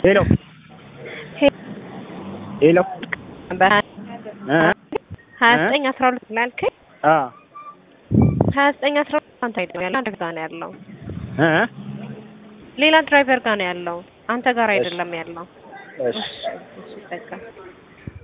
ሄሎ ሄሎ 2912 ላልከኝ 2912 አንተ አይደለም ያለው አንተ ጋር ነው ያለው ሌላ ድራይቨር ጋር ነው ያለው አንተ ጋር አይደለም ያለው እሺ ተጠቃ